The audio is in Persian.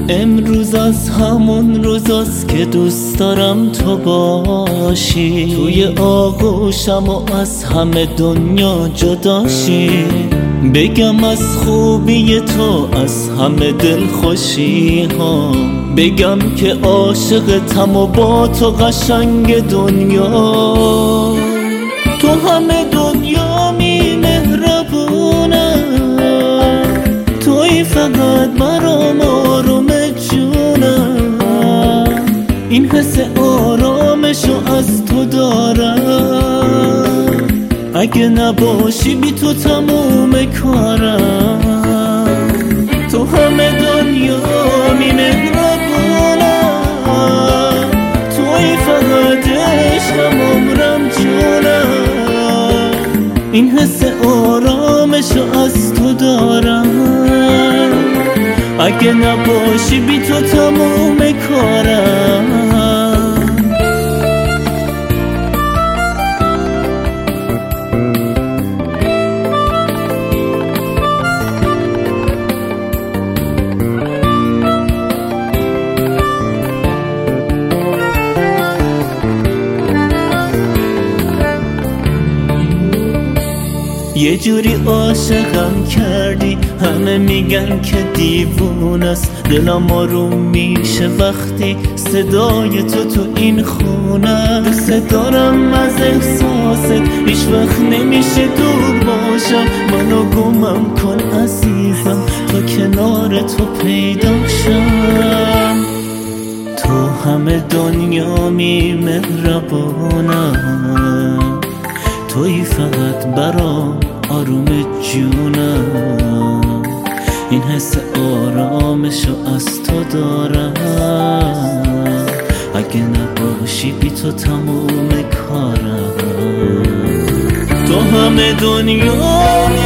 امروز از همون روزاست که دوست دارم تو باشی، توی آغوشم و از همه دنیا جداشی. بگم از خوبی تو، از همه دل خوشی ها، بگم که عاشقتم و با تو قشنگ دنیا. تو همه دنیا می مهربونم، توی فقط برام آروم جونم. این حس آرامشو از تو دارم، اگه نباشی بی تو تموم کارم. تو همه دنیا می مهربونم، توی فقط عشقم عمرم جونم. این حس آرامشو از تو دارم، اگه نباشی بی تو تموم کارم. یه جوری عاشقم کردی، همه میگن که دیوونه است. دلم آروم میشه وقتی صدای تو این خونه. دوست دارم از احساست، هیچ وقت نمیشه دور باشم. منو گمم کن عزیزم تا کنار تو پیدا شم. تو همه دنیا می مهربونم، توی فقط برام آروم جونم. این حس آرامشو از تو دارم، اگه نباشی بی تو تموم کارم. تو همه دنیا